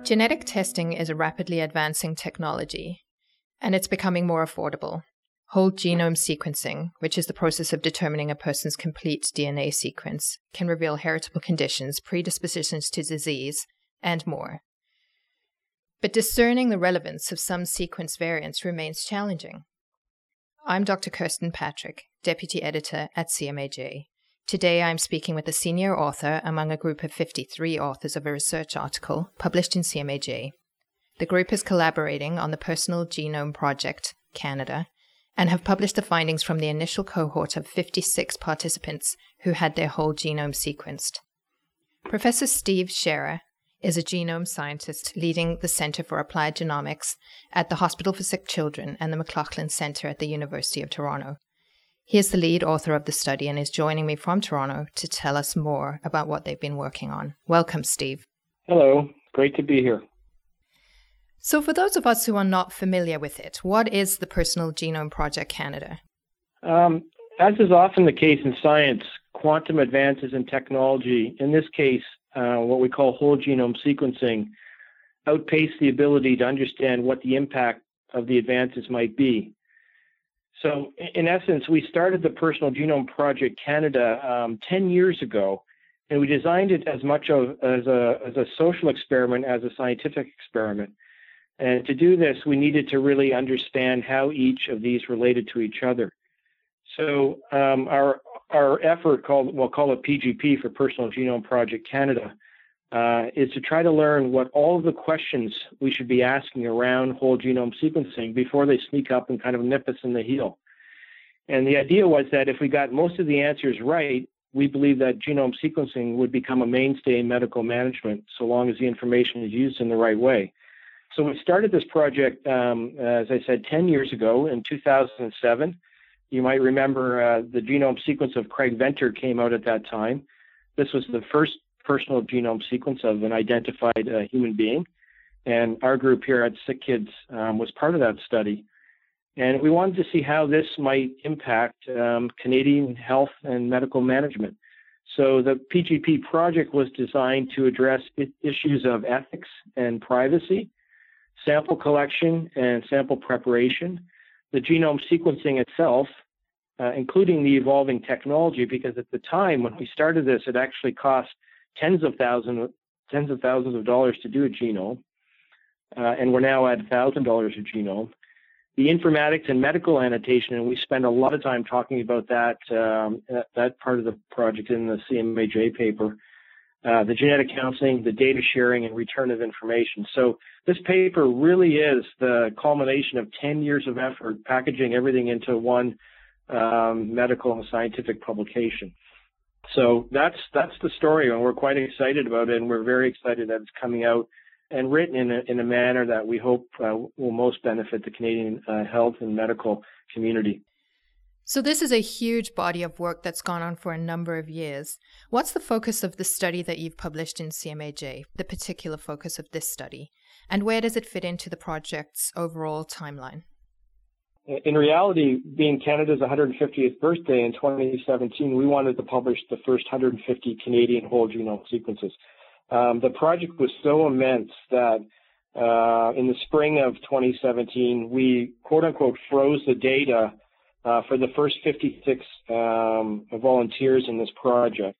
Genetic testing is a rapidly advancing technology, and it's becoming more affordable. Whole genome sequencing, which is the process of determining a person's complete DNA sequence, can reveal heritable conditions, predispositions to disease, and more. But discerning the relevance of some sequence variants remains challenging. I'm Dr. Kirsten Patrick, Deputy Editor at CMAJ. Today I'm speaking with a senior author among a group of 53 authors of a research article published in CMAJ. The group is collaborating on the Personal Genome Project, Canada, and have published the findings from the initial cohort of 56 participants who had their whole genome sequenced. Professor Steve Scherer is a genome scientist leading the Centre for Applied Genomics at the Hospital for Sick Children and the McLaughlin Centre at the University of Toronto. He is the lead author of the study and is joining me from Toronto to tell us more about what they've been working on. Welcome, Steve. Hello. Great to be here. So for those of us who are not familiar with it, what is the Personal Genome Project Canada? As is often the case in science, quantum advances in technology, in this case, what we call whole genome sequencing, outpace the ability to understand what the impact of the advances might be. So in essence, we started the Personal Genome Project Canada 10 years ago, and we designed it as much as a social experiment as a scientific experiment. And to do this, we needed to really understand how each of these related to each other. So our effort, we'll call it PGP for Personal Genome Project Canada, is to try to learn what all of the questions we should be asking around whole genome sequencing before they sneak up and kind of nip us in the heel. And the idea was that if we got most of the answers right, we believe that genome sequencing would become a mainstay in medical management so long as the information is used in the right way. So we started this project, as I said, 10 years ago in 2007. You might remember the genome sequence of Craig Venter came out at that time. This was the first personal genome sequence of an identified human being. And our group here at Sick Kids was part of that study. And we wanted to see how this might impact Canadian health and medical management. So the PGP project was designed to address issues of ethics and privacy, sample collection and sample preparation, the genome sequencing itself, including the evolving technology, because at the time when we started this, it actually cost tens of thousands of dollars to do a genome, and we're now at $1,000 a genome. The informatics and medical annotation, and we spend a lot of time talking about that part of the project in the CMAJ paper, the genetic counseling, the data sharing, and return of information. So this paper really is the culmination of 10 years of effort, packaging everything into one medical and scientific publication. So that's the story, and we're quite excited about it, and we're very excited that it's coming out and written in a manner that we hope will most benefit the Canadian health and medical community. So this is a huge body of work that's gone on for a number of years. What's the focus of the study that you've published in CMAJ, the particular focus of this study? And where does it fit into the project's overall timeline? In reality, being Canada's 150th birthday in 2017, we wanted to publish the first 150 Canadian whole genome sequences. The project was so immense that in the spring of 2017, we quote-unquote froze the data for the first 56 volunteers in this project.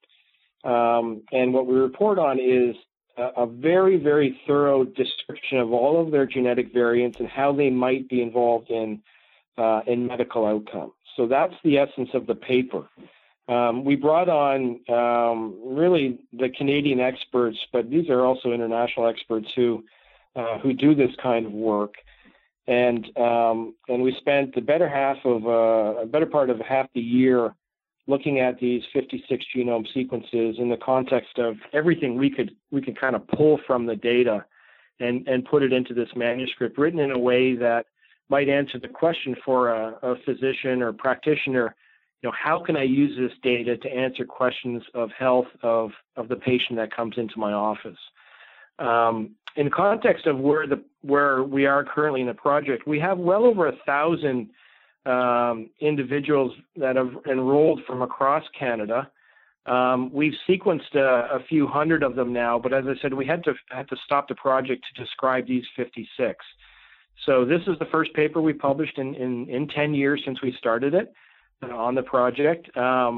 And what we report on is a very, very thorough description of all of their genetic variants and how they might be involved in medical outcome. So that's the essence of the paper. We brought on really the Canadian experts, but these are also international experts who do this kind of work. And we spent the better part of half the year looking at these 56 genome sequences in the context of everything we could kind of pull from the data and put it into this manuscript written in a way that might answer the question for a physician or practitioner. How can I use this data to answer questions of health of the patient that comes into my office? In context of where we are currently in the project, we have well over 1,000 individuals that have enrolled from across Canada. We've sequenced a few hundred of them now, but as I said, we had to stop the project to describe these 56. So this is the first paper we published in 10 years since we started it on the project.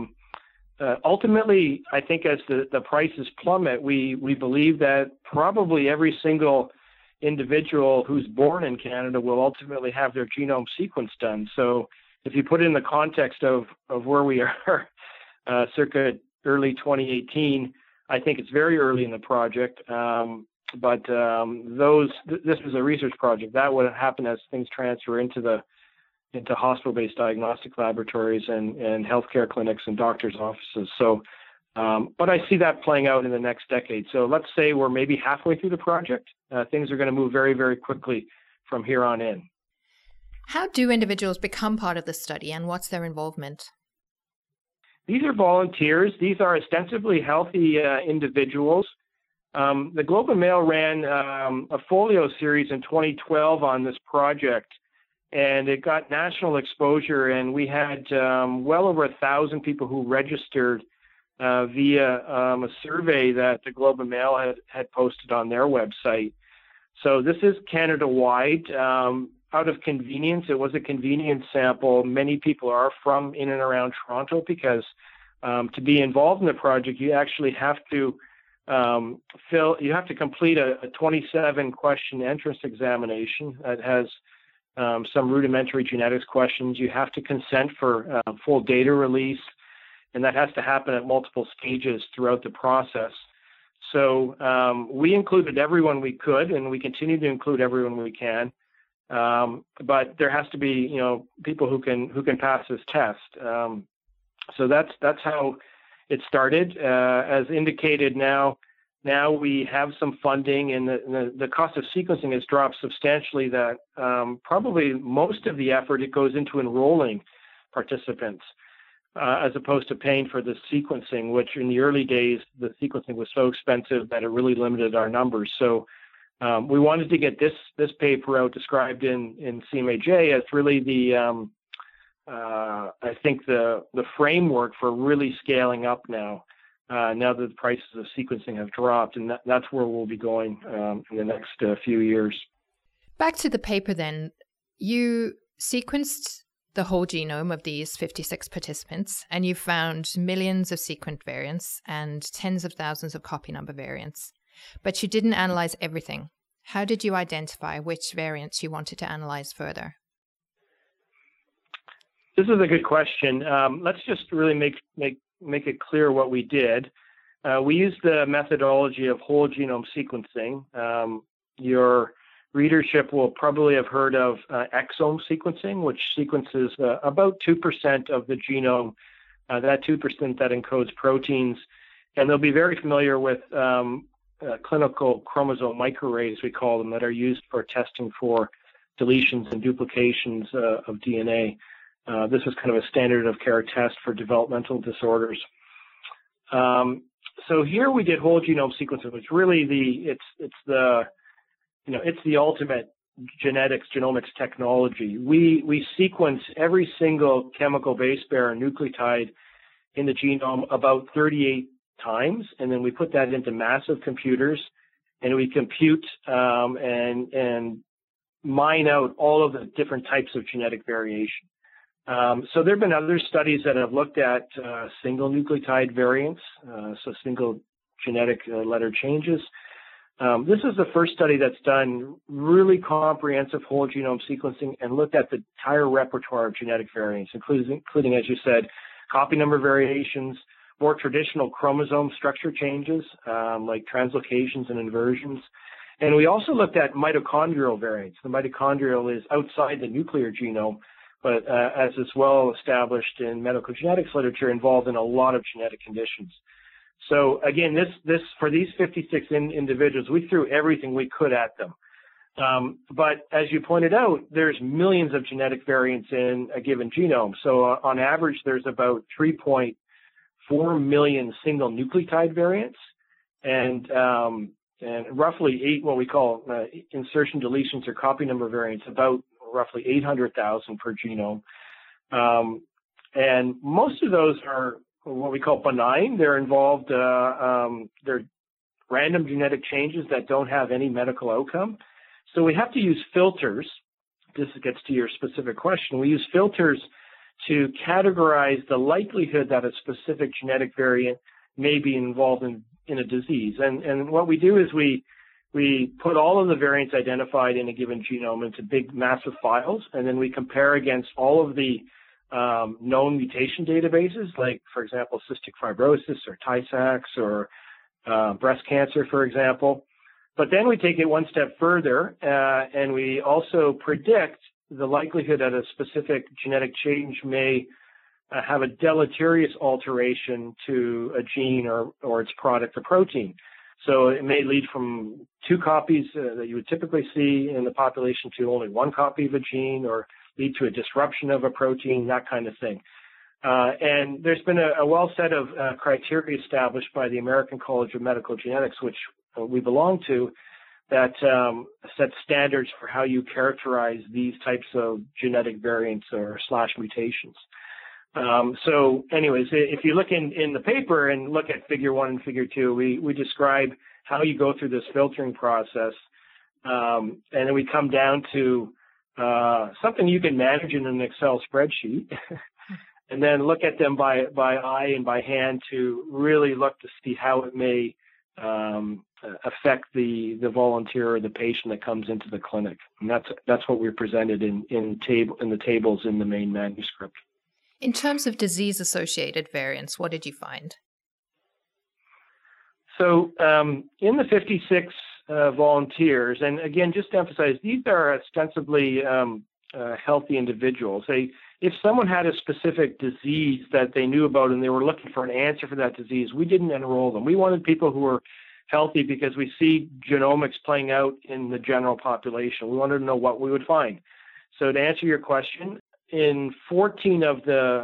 Ultimately, I think as the prices plummet, we believe that probably every single individual who's born in Canada will ultimately have their genome sequence done. So if you put it in the context of where we are circa early 2018, I think it's very early in the project. But this was a research project. That would happen as things transfer into hospital-based diagnostic laboratories and healthcare clinics and doctors' offices. So, but I see that playing out in the next decade. So let's say we're maybe halfway through the project. Things are going to move very, very quickly from here on in. How do individuals become part of the study, and what's their involvement? These are volunteers. These are ostensibly healthy individuals. The Globe and Mail ran a folio series in 2012 on this project, and it got national exposure, and we had well over 1,000 people who registered via a survey that the Globe and Mail had posted on their website. So this is Canada-wide. Out of convenience, it was a convenience sample. Many people are from in and around Toronto because to be involved in the project, you actually have to complete a 27-question entrance examination that has some rudimentary genetics questions. You have to consent for full data release, and that has to happen at multiple stages throughout the process. So we included everyone we could, and we continue to include everyone we can. But there has to be, people who can pass this test. So that's how it started. As indicated, now we have some funding, and the cost of sequencing has dropped substantially. That probably most of the effort, it goes into enrolling participants as opposed to paying for the sequencing, which in the early days, the sequencing was so expensive that it really limited our numbers. So we wanted to get this paper out described in CMAJ as really the I think the framework for really scaling up now that the prices of sequencing have dropped, and that's where we'll be going in the next few years. Back to the paper then. You sequenced the whole genome of these 56 participants, and you found millions of sequence variants and tens of thousands of copy number variants. But you didn't analyze everything. How did you identify which variants you wanted to analyze further? This is a good question. Let's just really make it clear what we did. We used the methodology of whole genome sequencing. Your readership will probably have heard of exome sequencing, which sequences about 2% of the genome, that 2% that encodes proteins. And they'll be very familiar with clinical chromosome microarrays, we call them, that are used for testing for deletions and duplications of DNA. This is kind of a standard of care test for developmental disorders. So here we did whole genome sequencing, which really it's the ultimate genomics technology. We sequence every single chemical base pair nucleotide in the genome about 38 times, and then we put that into massive computers, and we compute and mine out all of the different types of genetic variation. So there have been other studies that have looked at single nucleotide variants, so single genetic letter changes. This is the first study that's done really comprehensive whole genome sequencing and looked at the entire repertoire of genetic variants, including, as you said, copy number variations, more traditional chromosome structure changes like translocations and inversions. And we also looked at mitochondrial variants. The mitochondrial is outside the nuclear genome, but as is well established in medical genetics literature, involved in a lot of genetic conditions. So again, this for these 56 individuals, we threw everything we could at them. But as you pointed out, there's millions of genetic variants in a given genome. So on average, there's about 3.4 million single nucleotide variants, and roughly what we call insertion deletions or copy number variants, about roughly 800,000 per genome. And most of those are what we call benign. They're involved, they're random genetic changes that don't have any medical outcome. So we have to use filters. This gets to your specific question. We use filters to categorize the likelihood that a specific genetic variant may be involved in a disease. And what we do is we put all of the variants identified in a given genome into big, massive files, and then we compare against all of the known mutation databases, like, for example, cystic fibrosis or Tay-Sachs or breast cancer, for example. But then we take it one step further, and we also predict the likelihood that a specific genetic change may have a deleterious alteration to a gene or its product or protein. So it may lead from 2 copies that you would typically see in the population to only 1 copy of a gene, or lead to a disruption of a protein, that kind of thing. And there's been a well set of criteria established by the American College of Medical Genetics, which we belong to, that sets standards for how you characterize these types of genetic variants or / mutations. So anyways, if you look in the paper and look at figure 1 and figure 2, we describe how you go through this filtering process. And then we come down to something you can manage in an Excel spreadsheet and then look at them by eye and by hand to really look to see how it may affect the volunteer or the patient that comes into the clinic. And that's what we're presented in the tables in the main manuscript. In terms of disease-associated variants, what did you find? So in the 56 volunteers, and again, just to emphasize, these are ostensibly healthy individuals. If someone had a specific disease that they knew about and they were looking for an answer for that disease, we didn't enroll them. We wanted people who were healthy because we see genomics playing out in the general population. We wanted to know what we would find. So to answer your question, in 14 of the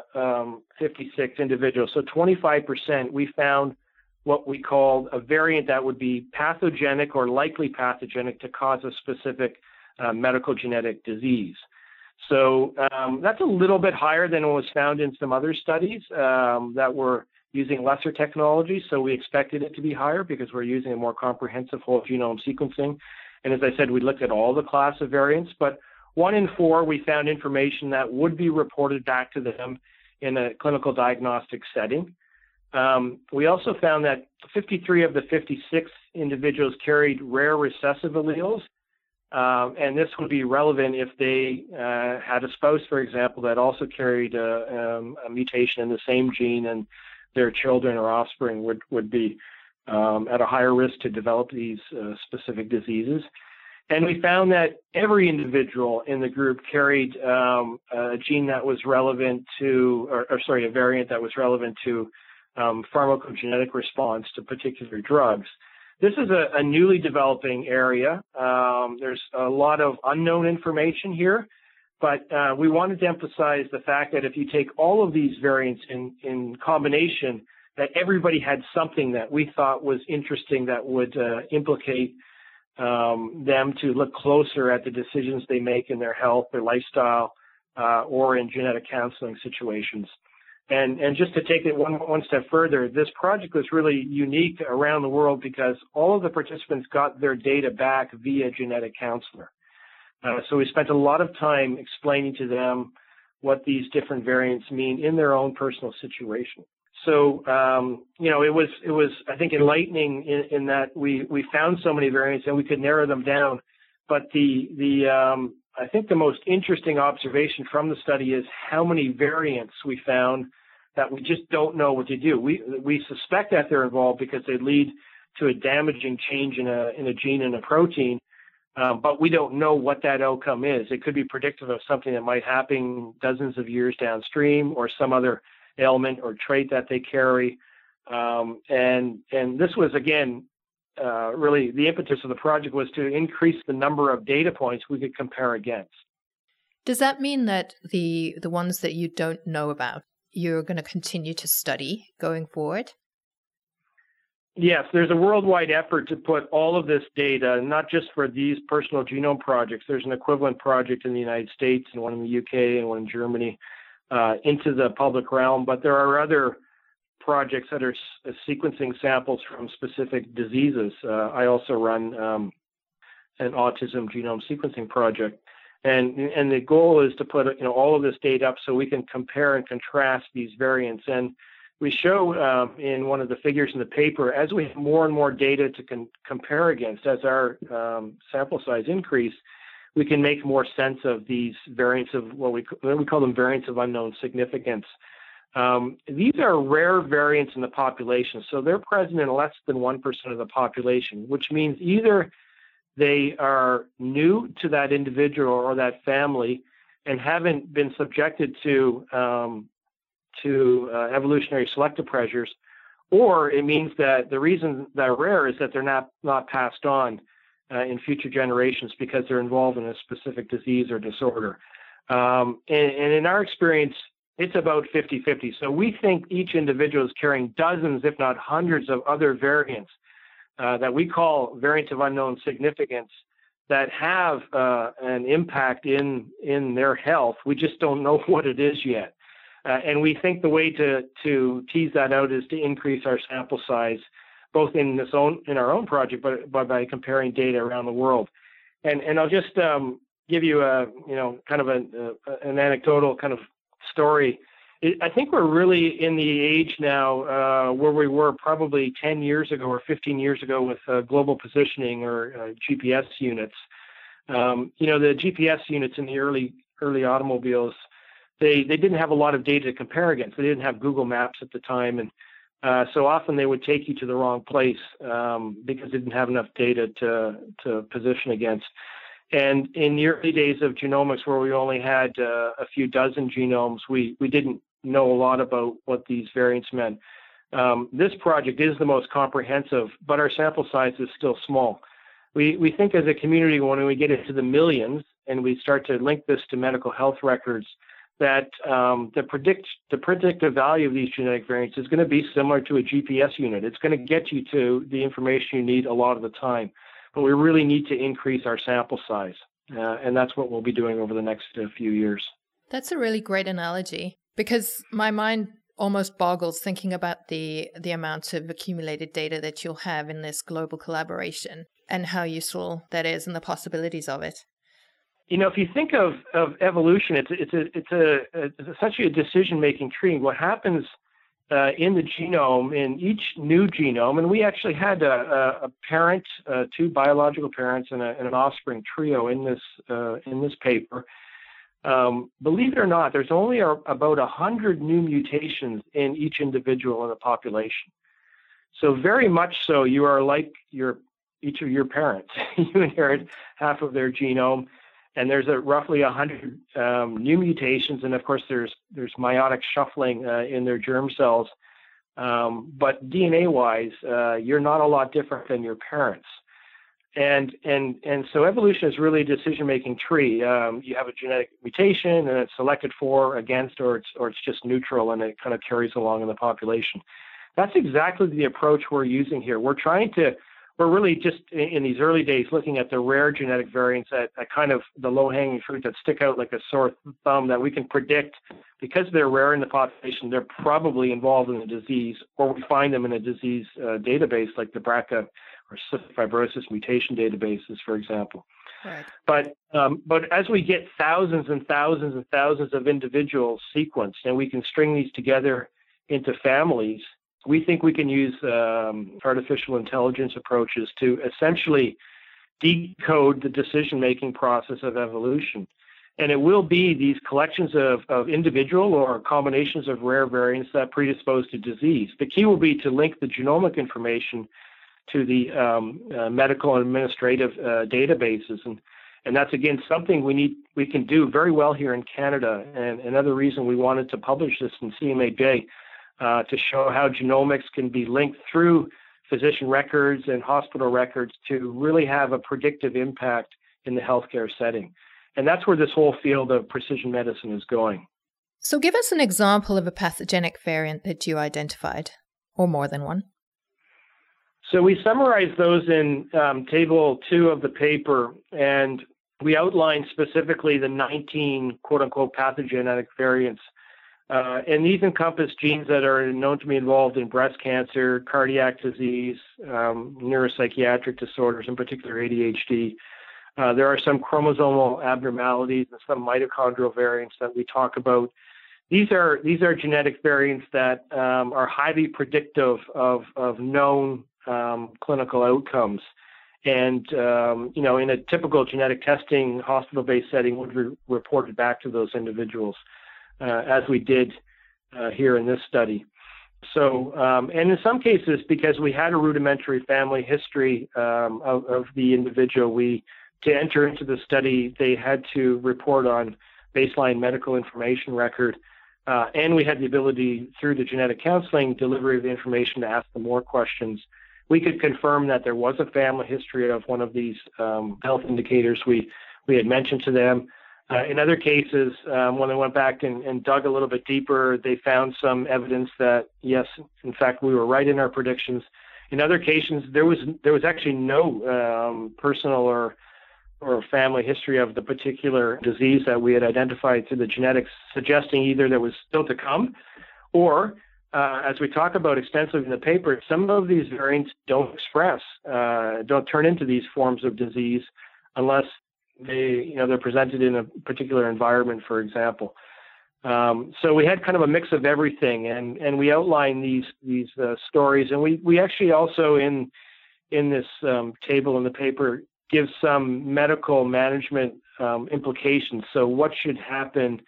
56 individuals, so 25%, we found what we called a variant that would be pathogenic or likely pathogenic to cause a specific medical genetic disease. So that's a little bit higher than what was found in some other studies that were using lesser technology. So we expected it to be higher because we're using a more comprehensive whole genome sequencing. And as I said, we looked at all the class of variants, but 1 in 4, we found information that would be reported back to them in a clinical diagnostic setting. We also found that 53 of the 56 individuals carried rare recessive alleles. And this would be relevant if they had a spouse, for example, that also carried a mutation in the same gene, and their children or offspring would be at a higher risk to develop these specific diseases. And we found that every individual in the group carried a gene that was relevant to, a variant that was relevant to pharmacogenetic response to particular drugs. This is a newly developing area. There's a lot of unknown information here, but we wanted to emphasize the fact that if you take all of these variants in combination, that everybody had something that we thought was interesting that would implicate them to look closer at the decisions they make in their health, their lifestyle, or in genetic counseling situations. And just to take it one step further, this project was really unique around the world because all of the participants got their data back via genetic counselor. So we spent a lot of time explaining to them what these different variants mean in their own personal situation. So, it was, I think, enlightening in that we found so many variants and we could narrow them down. But I think the most interesting observation from the study is how many variants we found that we just don't know what to do. We suspect that they're involved because they lead to a damaging change in a gene and a protein, but we don't know what that outcome is. It could be predictive of something that might happen dozens of years downstream, or some other ailment or trait that they carry. And this was, again, really the impetus of the project was to increase the number of data points we could compare against. Does that mean that the ones that you don't know about, you're going to continue to study going forward? Yes, there's a worldwide effort to put all of this data, not just for these personal genome projects. There's an equivalent project in the United States and one in the UK and one in Germany, into the public realm. But there are other projects that are sequencing samples from specific diseases. I also run an autism genome sequencing project. And the goal is to put all of this data up so we can compare and contrast these variants. And we show in one of the figures in the paper, as we have more and more data to compare against, as our sample size increase, we can make more sense of these variants of what we call them variants of unknown significance. These are rare variants in the population, so they're present in less than 1% of the population, which means either they are new to that individual or that family and haven't been subjected to evolutionary selective pressures, or it means that the reason they're rare is that they're not passed on in future generations because they're involved in a specific disease or disorder. And in our experience, it's about 50-50. So we think each individual is carrying dozens, if not hundreds, of other variants that we call variants of unknown significance that have an impact in their health. We just don't know what it is yet. And we think the way to tease that out is to increase our sample size, both in our own project, but by comparing data around the world. And I'll just give you kind of an anecdotal kind of story. I think we're really in the age now where we were probably 10 years ago or 15 years ago with global positioning or GPS units. The GPS units in the early automobiles, they didn't have a lot of data to compare against. They didn't have Google Maps at the time, and so often they would take you to the wrong place because they didn't have enough data to position against. And in the early days of genomics, where we only had a few dozen genomes, we didn't know a lot about what these variants meant. This project is the most comprehensive, but our sample size is still small. We think as a community, when we get into the millions and we start to link this to medical health records, that the predictive value of these genetic variants is going to be similar to a GPS unit. It's going to get you to the information you need a lot of the time. But we really need to increase our sample size, and that's what we'll be doing over the next few years. That's a really great analogy, because my mind almost boggles thinking about the amounts of accumulated data that you'll have in this global collaboration and how useful that is and the possibilities of it. If you think of evolution, it's essentially a decision-making tree. What happens in the genome, in each new genome, and we actually had a parent, two biological parents, and an offspring trio in this paper. Believe it or not, there's only about 100 new mutations in each individual in the population. So very much so, you are like each of your parents. You inherit half of their genome. And there's roughly 100 new mutations, and of course there's meiotic shuffling in their germ cells. But DNA-wise, you're not a lot different than your parents. And so evolution is really a decision-making tree. You have a genetic mutation, and it's selected for, against, or it's just neutral, and it kind of carries along in the population. That's exactly the approach we're using here. We're really just in these early days looking at the rare genetic variants at kind of the low-hanging fruit that stick out like a sore thumb that we can predict because they're rare in the population. They're probably involved in a disease, or we find them in a disease database like the BRCA or cystic fibrosis mutation databases, for example. Right. But as we get thousands and thousands and thousands of individuals sequenced, and we can string these together into families, we think we can use artificial intelligence approaches to essentially decode the decision-making process of evolution. And it will be these collections of individual or combinations of rare variants that predispose to disease. The key will be to link the genomic information to the medical and administrative databases. And that's, again, something we can do very well here in Canada. And another reason we wanted to publish this in CMAJ, to show how genomics can be linked through physician records and hospital records to really have a predictive impact in the healthcare setting. And that's where this whole field of precision medicine is going. So give us an example of a pathogenic variant that you identified, or more than one. So we summarized those in table 2 of the paper, and we outlined specifically the 19 quote-unquote pathogenic variants And these encompass genes that are known to be involved in breast cancer, cardiac disease, neuropsychiatric disorders, in particular ADHD. There are some chromosomal abnormalities and some mitochondrial variants that we talk about. These are genetic variants that are highly predictive of known clinical outcomes. And, in a typical genetic testing hospital-based setting would be reported back to those individuals, as we did here in this study. So, and in some cases, because we had a rudimentary family history of the individual, to enter into the study, they had to report on baseline medical information record, and we had the ability through the genetic counseling delivery of the information to ask them more questions. We could confirm that there was a family history of one of these health indicators we had mentioned to them. In other cases, when they went back and dug a little bit deeper, they found some evidence that, yes, in fact, we were right in our predictions. In other cases, there was actually no personal or family history of the particular disease that we had identified through the genetics, suggesting either there was still to come, or as we talk about extensively in the paper, some of these variants don't turn into these forms of disease unless they're presented in a particular environment, for example. So we had kind of a mix of everything, and we outline these stories, and we actually also in this table in the paper give some medical management implications. So what should happen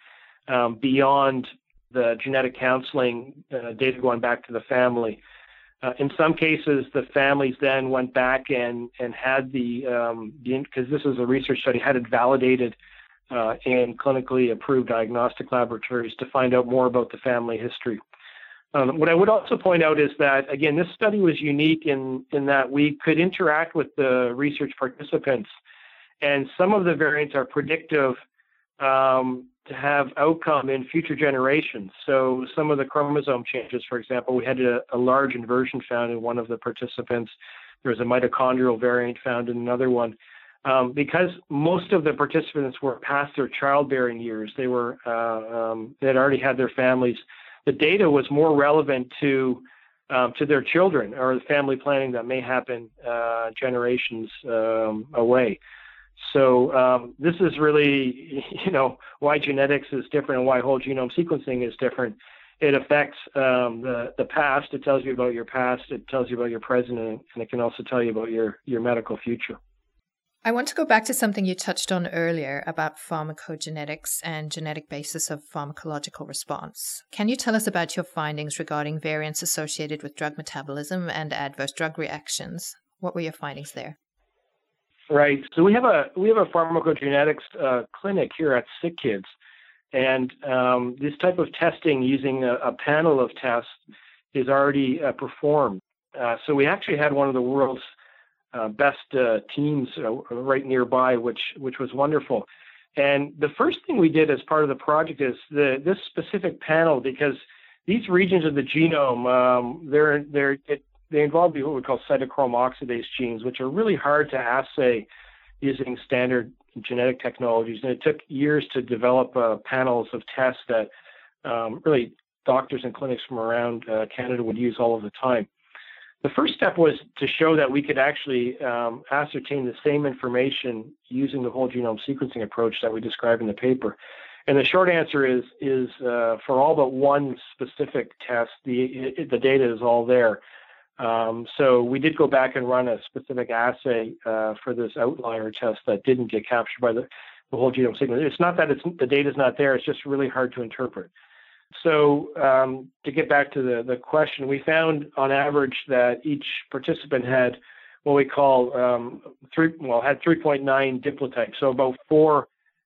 beyond the genetic counseling data going back to the family? In some cases, the families then went back and had because this is a research study, had it validated in clinically approved diagnostic laboratories to find out more about the family history. What I would also point out is that, again, this study was unique in that we could interact with the research participants, and some of the variants are predictive to have outcome in future generations. So some of the chromosome changes, for example, we had a large inversion found in one of the participants. There was a mitochondrial variant found in another one. Because most of the participants were past their childbearing years, they had already had their families. The data was more relevant to their children or the family planning that may happen generations away. So this is really, why genetics is different and why whole genome sequencing is different. It affects the past. It tells you about your past. It tells you about your present, and it can also tell you about your medical future. I want to go back to something you touched on earlier about pharmacogenetics and genetic basis of pharmacological response. Can you tell us about your findings regarding variants associated with drug metabolism and adverse drug reactions? What were your findings there? Right. So we have a pharmacogenetics clinic here at SickKids, and this type of testing using a panel of tests is already performed. So we actually had one of the world's best teams right nearby, which was wonderful. And the first thing we did as part of the project is this specific panel, because these regions of the genome, they involve what we call cytochrome oxidase genes, which are really hard to assay using standard genetic technologies. And it took years to develop panels of tests that really doctors and clinics from around Canada would use all of the time. The first step was to show that we could actually ascertain the same information using the whole genome sequencing approach that we describe in the paper. And the short answer is for all but one specific test, the data is all there. So we did go back and run a specific assay for this outlier test that didn't get captured by the whole genome sequencing. It's not that the data's not there; it's just really hard to interpret. So to get back to the question, we found on average that each participant had what we call had 3.9 diplotypes, so about 4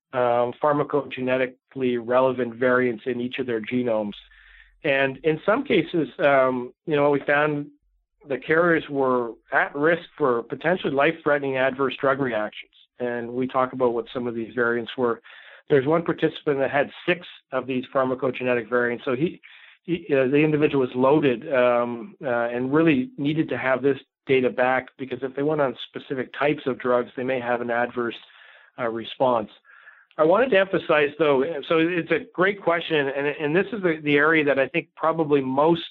pharmacogenetically relevant variants in each of their genomes. And in some cases, we found the carriers were at risk for potentially life-threatening adverse drug reactions. And we talk about what some of these variants were. There's one participant that had 6 of these pharmacogenetic variants. So the individual was loaded and really needed to have this data back, because if they went on specific types of drugs, they may have an adverse response. I wanted to emphasize, though, so it's a great question, and this is the area that I think probably most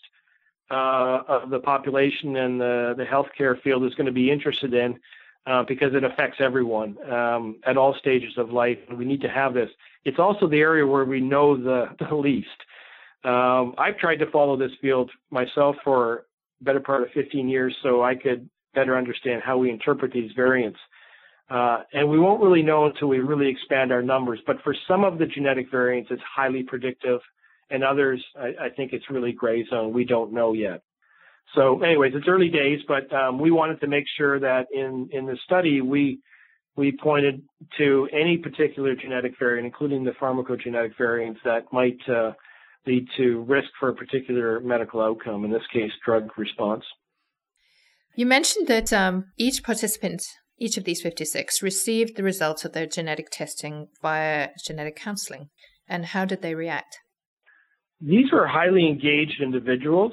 of the population and the healthcare field is going to be interested in because it affects everyone at all stages of life, and we need to have this. It's also the area where we know the least. I've tried to follow this field myself for the better part of 15 years so I could better understand how we interpret these variants. And we won't really know until we really expand our numbers. But for some of the genetic variants, it's highly predictive. And others, I think it's really gray zone. We don't know yet. So anyways, it's early days, but we wanted to make sure that in the study, we pointed to any particular genetic variant, including the pharmacogenetic variants that might lead to risk for a particular medical outcome, in this case, drug response. You mentioned that each participant, each of these 56, received the results of their genetic testing via genetic counseling. And how did they react? These were highly engaged individuals.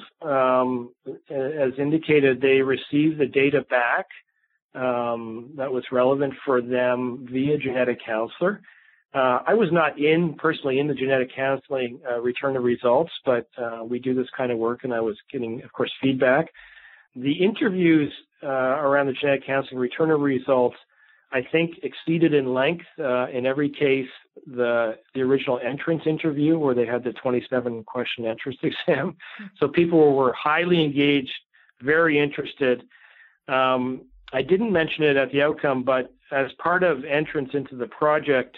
As indicated, they received the data back that was relevant for them via genetic counselor. I was not personally in the genetic counseling return of results, but we do this kind of work, and I was getting, of course, feedback. The interviews around the genetic counseling return of results, I think, exceeded in length, in every case, the original entrance interview where they had the 27-question entrance exam. So people were highly engaged, very interested. I didn't mention it at the outcome, but as part of entrance into the project,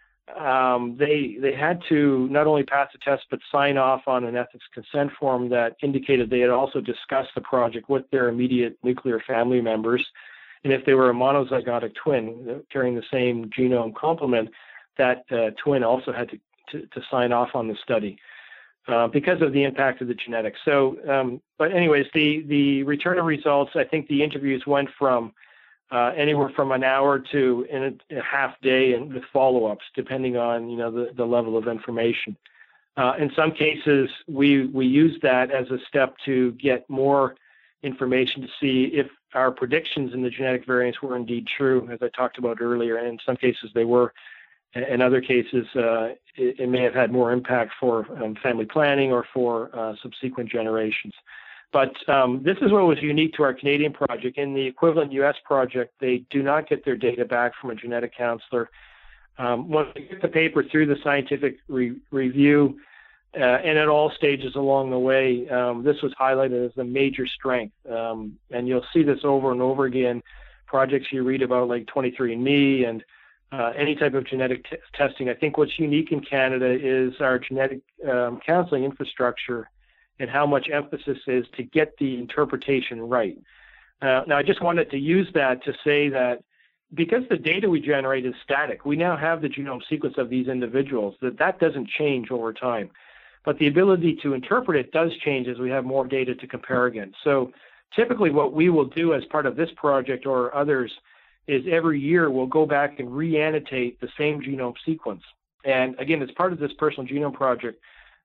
they had to not only pass the test, but sign off on an ethics consent form that indicated they had also discussed the project with their immediate nuclear family members. And if they were a monozygotic twin carrying the same genome complement, that twin also had to sign off on the study because of the impact of the genetics. So, but anyways, the return of results, I think the interviews went from anywhere from an hour to in a half day, and with follow-ups, depending on the level of information. In some cases, we use that as a step to get more information to see if our predictions in the genetic variants were indeed true, as I talked about earlier. And in some cases, they were. In other cases, it may have had more impact for family planning or for subsequent generations. But this is what was unique to our Canadian project. In the equivalent U.S. project, they do not get their data back from a genetic counselor. Once they get the paper through the scientific review, and at all stages along the way, this was highlighted as a major strength. And you'll see this over and over again. Projects you read about like 23andMe and any type of genetic testing. I think what's unique in Canada is our genetic counseling infrastructure and how much emphasis is to get the interpretation right. Now, I just wanted to use that to say that because the data we generate is static, we now have the genome sequence of these individuals, that doesn't change over time. But the ability to interpret it does change as we have more data to compare against. So typically what we will do as part of this project or others is every year we'll go back and re-annotate the same genome sequence. And again, as part of this personal genome project,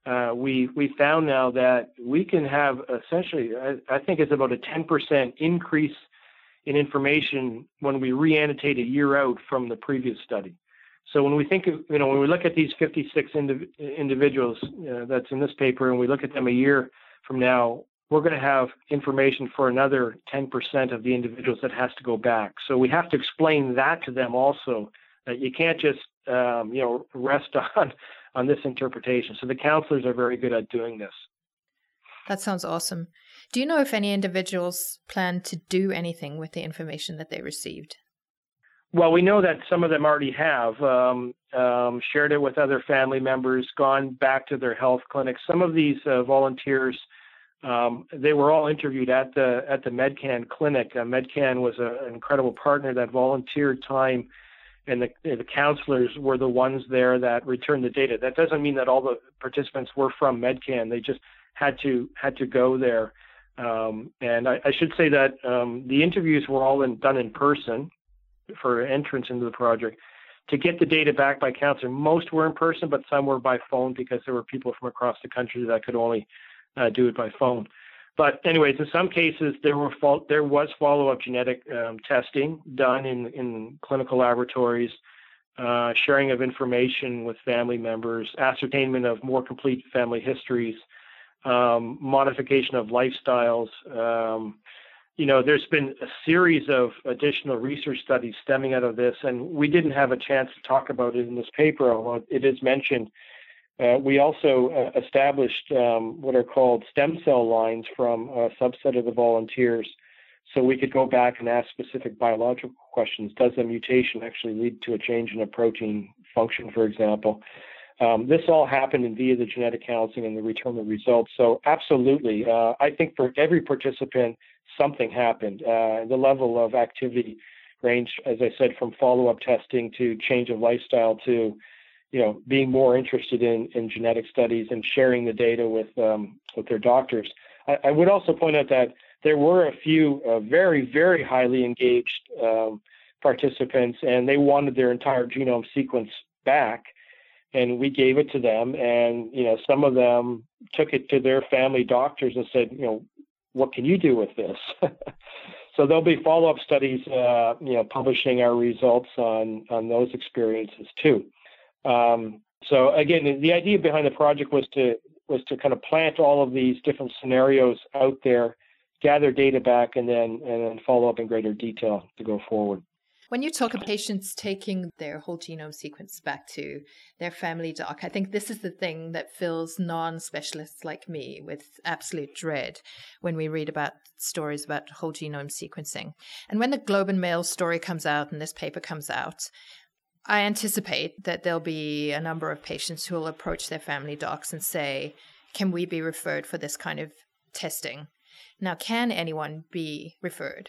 we found now that we can have essentially, I think it's about a 10% increase in information when we re-annotate a year out from the previous study. So when we think of, when we look at these 56 individuals that's in this paper, and we look at them a year from now, we're going to have information for another 10% of the individuals that has to go back. So we have to explain that to them also, that you can't just, rest on this interpretation. So the counselors are very good at doing this. That sounds awesome. Do you know if any individuals plan to do anything with the information that they received? Well, we know that some of them already have shared it with other family members, gone back to their health clinics. Some of these volunteers, they were all interviewed at the MedCan clinic. MedCan was an incredible partner that volunteered time, and the counselors were the ones there that returned the data. That doesn't mean that all the participants were from MedCan. They just had to go there. And I should say that the interviews were all done in person for entrance into the project. To get the data back by counselor, most were in person, but some were by phone because there were people from across the country that could only do it by phone. But anyways, in some cases, there was follow-up genetic testing done in clinical laboratories. sharing of information with family members, ascertainment of more complete family histories, modification of lifestyles. There's been a series of additional research studies stemming out of this, and we didn't have a chance to talk about it in this paper, although it is mentioned. We also established what are called stem cell lines from a subset of the volunteers, so we could go back and ask specific biological questions. Does the mutation actually lead to a change in a protein function, for example? This all happened via the genetic counseling and the return of results. So absolutely, I think for every participant, something happened. The level of activity ranged, as I said, from follow-up testing to change of lifestyle to, being more interested in genetic studies and sharing the data with their doctors. I would also point out that there were a few very, very highly engaged participants, and they wanted their entire genome sequence back. And we gave it to them, and some of them took it to their family doctors and said, what can you do with this? So there'll be follow-up studies, publishing our results on those experiences too. So again, the idea behind the project was to kind of plant all of these different scenarios out there, gather data back, and then follow up in greater detail to go forward. When you talk about patients taking their whole genome sequence back to their family doc, I think this is the thing that fills non-specialists like me with absolute dread when we read about stories about whole genome sequencing. And when the Globe and Mail story comes out and this paper comes out, I anticipate that there'll be a number of patients who will approach their family docs and say, can we be referred for this kind of testing? Now, can anyone be referred?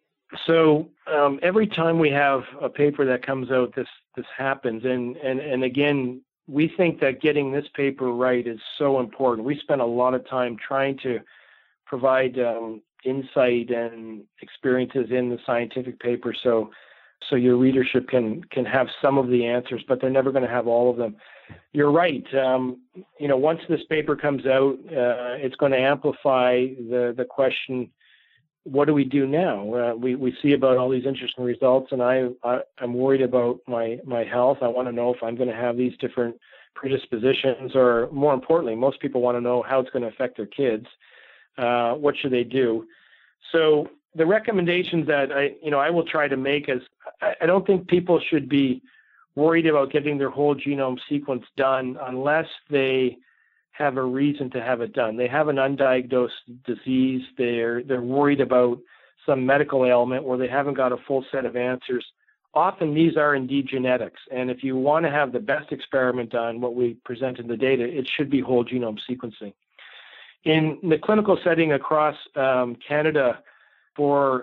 So every time we have a paper that comes out, this happens. And again, we think that getting this paper right is so important. We spent a lot of time trying to provide insight and experiences in the scientific paper so your readership can have some of the answers, but they're never going to have all of them. You're right. Once this paper comes out, it's going to amplify the question, what do we do now? We see about all these interesting results, and I'm worried about my health. I want to know if I'm going to have these different predispositions, or more importantly, most people want to know how it's going to affect their kids. What should they do? So the recommendations that I will try to make is, I don't think people should be worried about getting their whole genome sequence done unless they have a reason to have it done. They have an undiagnosed disease. They're worried about some medical ailment where they haven't got a full set of answers. Often these are indeed genetics. And if you want to have the best experiment done, what we present in the data, it should be whole genome sequencing. In the clinical setting across Canada, for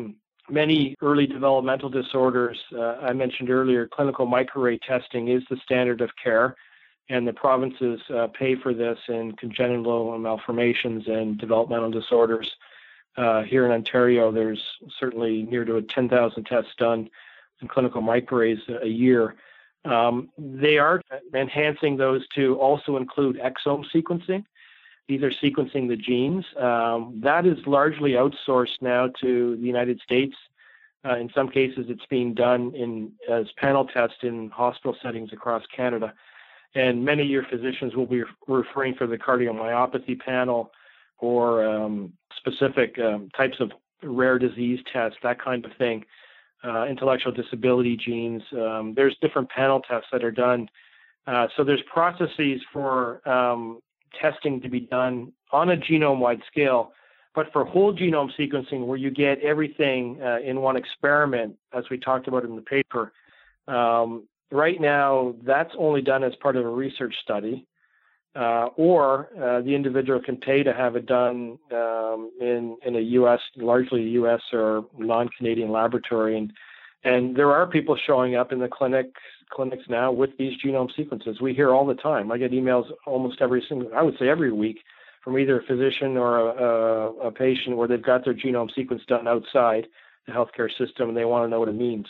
many early developmental disorders, I mentioned earlier, clinical microarray testing is the standard of care, and the provinces pay for this in congenital malformations and developmental disorders. Here in Ontario, there's certainly near to 10,000 tests done in clinical microarrays a year. They are enhancing those to also include exome sequencing. These are sequencing the genes. That is largely outsourced now to the United States. In some cases, it's being done as panel tests in hospital settings across Canada. And many of your physicians will be referring for the cardiomyopathy panel or specific types of rare disease tests, that kind of thing, intellectual disability genes. There's different panel tests that are done. So there's processes for testing to be done on a genome-wide scale, but for whole genome sequencing, where you get everything in one experiment, as we talked about in the paper, right now that's only done as part of a research study, or the individual can pay to have it done in a U.S., largely U.S. or non-Canadian laboratory. And there are people showing up in the clinics now with these genome sequences. We hear all the time. I get emails almost every week from either a physician or a patient where they've got their genome sequence done outside the healthcare system and they want to know what it means.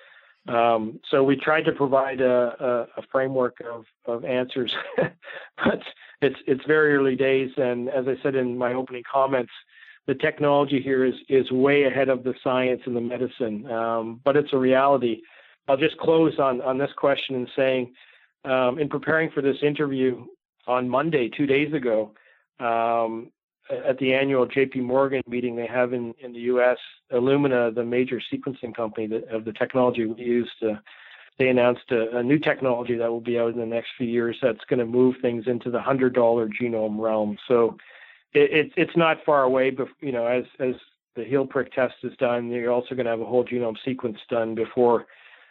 So we tried to provide a framework of answers, but it's very early days. And as I said in my opening comments, the technology here is way ahead of the science and the medicine, but it's a reality. I'll just close on this question and saying, in preparing for this interview on Monday, 2 days ago, at the annual JP Morgan meeting they have in the U.S., Illumina, the major sequencing company of the technology we use, they announced a new technology that will be out in the next few years that's going to move things into the $100 genome realm. So it's not far away, but as the heel prick test is done, you're also going to have a whole genome sequence done before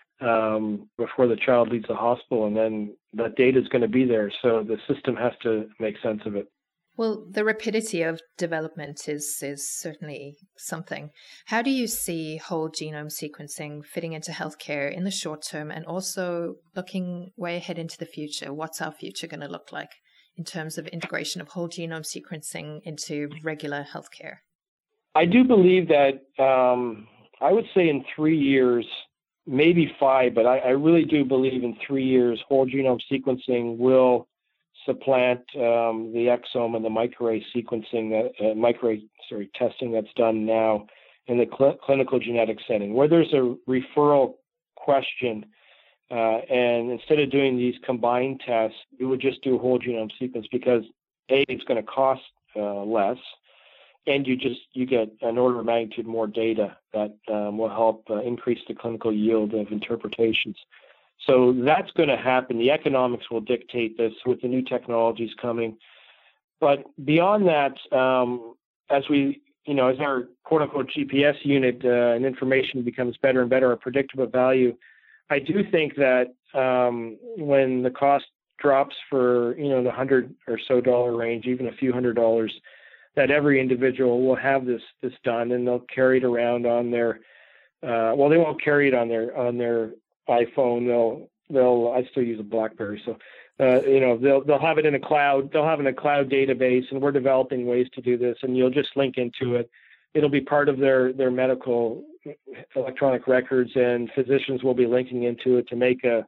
the child leaves the hospital, and then that data is going to be there. So the system has to make sense of it. Well, the rapidity of development is certainly something. How do you see whole genome sequencing fitting into healthcare in the short term, and also looking way ahead into the future? What's our future going to look like in terms of integration of whole genome sequencing into regular healthcare? I do believe that I would say in 3 years, maybe 5, but I really do believe in 3 years, whole genome sequencing will supplant the exome and the microarray sequencing, testing that's done now in the clinical genetic setting, where there's a referral question, and instead of doing these combined tests, you would just do a whole genome sequence because it's going to cost less, and you get an order of magnitude more data that will help increase the clinical yield of interpretations. So that's going to happen. The economics will dictate this with the new technologies coming. But beyond that, as our quote unquote GPS unit and information becomes better and better, our predictive value, I do think that when the cost drops for, the $100 or so range, even a few $100s, that every individual will have this done, and they'll carry it around on their, they won't carry it on their iPhone. I still use a BlackBerry, so they'll have it in a cloud. They'll have it in a cloud database, and we're developing ways to do this. And you'll just link into it. It'll be part of their medical electronic records, and physicians will be linking into it to make a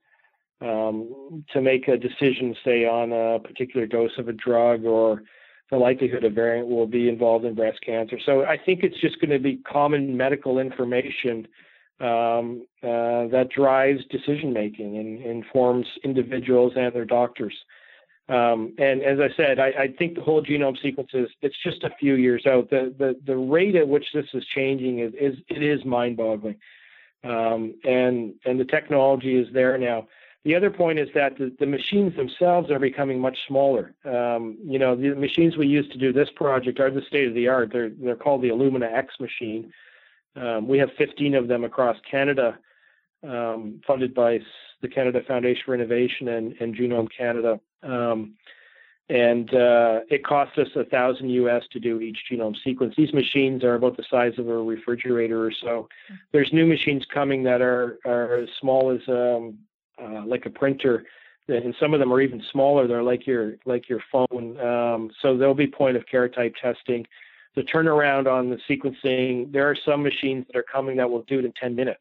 decision, say on a particular dose of a drug, or the likelihood a variant will be involved in breast cancer. So I think it's just going to be common medical information that drives decision making and informs individuals and their doctors. And as I said, I think the whole genome sequences, it's just a few years out. The rate at which this is changing is mind-boggling, and the technology is there now. The other point is that the machines themselves are becoming much smaller. The machines we use to do this project are the state of the art. They're called the Illumina X machine. We have 15 of them across Canada, funded by the Canada Foundation for Innovation and Genome Canada. It costs us $1,000 to do each genome sequence. These machines are about the size of a refrigerator or so. There's new machines coming that are as small as like a printer, and some of them are even smaller. They're like your phone. So there'll be point of care type testing. The turnaround on the sequencing, there are some machines that are coming that will do it in 10 minutes.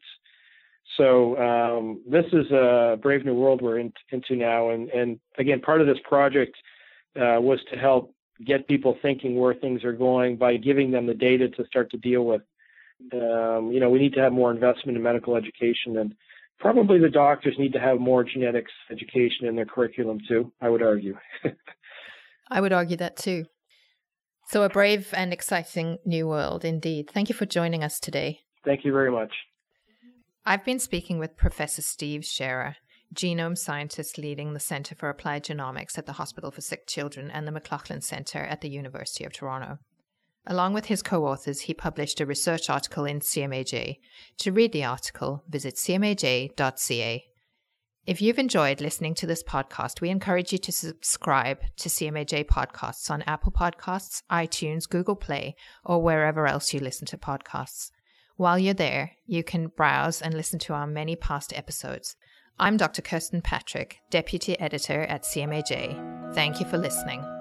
So this is a brave new world we're into now. And again, part of this project was to help get people thinking where things are going by giving them the data to start to deal with. We need to have more investment in medical education, and probably the doctors need to have more genetics education in their curriculum too, I would argue. I would argue that too. So a brave and exciting new world indeed. Thank you for joining us today. Thank you very much. I've been speaking with Professor Steve Scherer, genome scientist leading the Centre for Applied Genomics at the Hospital for Sick Children and the McLaughlin Centre at the University of Toronto. Along with his co-authors, he published a research article in CMAJ. To read the article, visit cmaj.ca. If you've enjoyed listening to this podcast, we encourage you to subscribe to CMAJ podcasts on Apple Podcasts, iTunes, Google Play, or wherever else you listen to podcasts. While you're there, you can browse and listen to our many past episodes. I'm Dr. Kirsten Patrick, Deputy Editor at CMAJ. Thank you for listening.